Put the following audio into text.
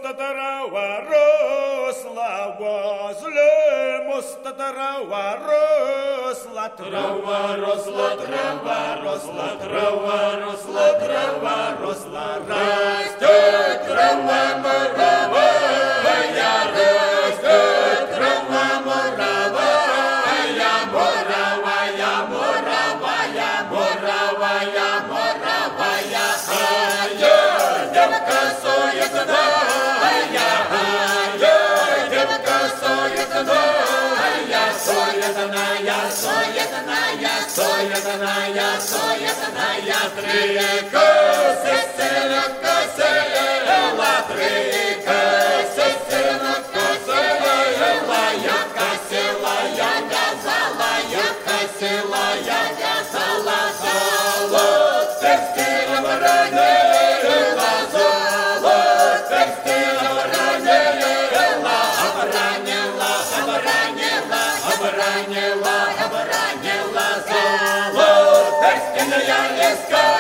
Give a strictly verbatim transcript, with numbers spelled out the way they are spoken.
моста трава росла, возле моста трава росла, трава росла, трава росла, трава росла, трава росла, растет трава моровая, растет трава моровая, моровая, моровая, моровая, моровая, ай-я, девка соедная, ай-я, девка соедная, соедная, соедная, соедная, соедная, три косы, селедка села, три косы, селедка села, я косила, я вязала, я косила, я вязала, золот текстилем ранила, золот текстилем ранила, обранила, обранила, обранила, обранила, золот текстилем я искала.